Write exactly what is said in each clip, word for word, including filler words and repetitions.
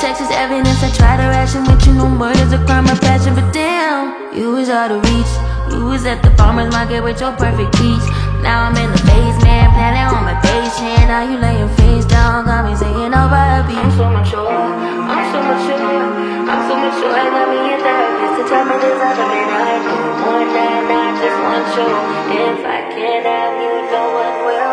text is evidence. I try to ration with you, no murder's a crime of passion. But damn, you was out of reach. You was at the farmer's market with your perfect peach. Now I'm in the basement, planning on my patient. Now you laying face down, got me singing over a beat. I'm so mature, I'm so mature, I'm so mature. I got me in therapist to tell me there's other men I do. One night, not just one show. If I can't have you, no one will.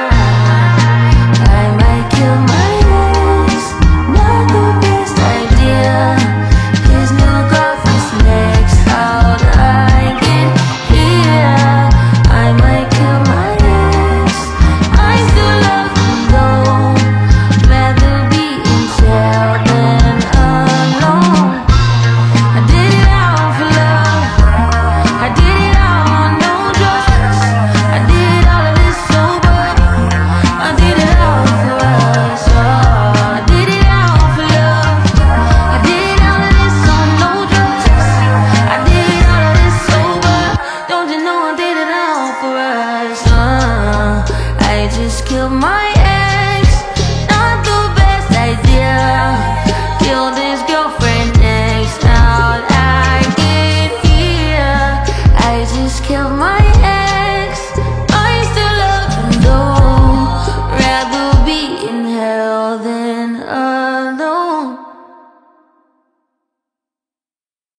I might kill my ex, not the best idea. His new girlfriend's next, how'd I get here? I might kill my ex, I still love him though. Rather be in jail than alone. I did it all for love, I did it all on no drugs. I did all of this sober, I did it all for us. Oh, I did it all for love, I did all of this on no drugs. I did all of this sober, don't you know I did it all for us. uh, I just killed my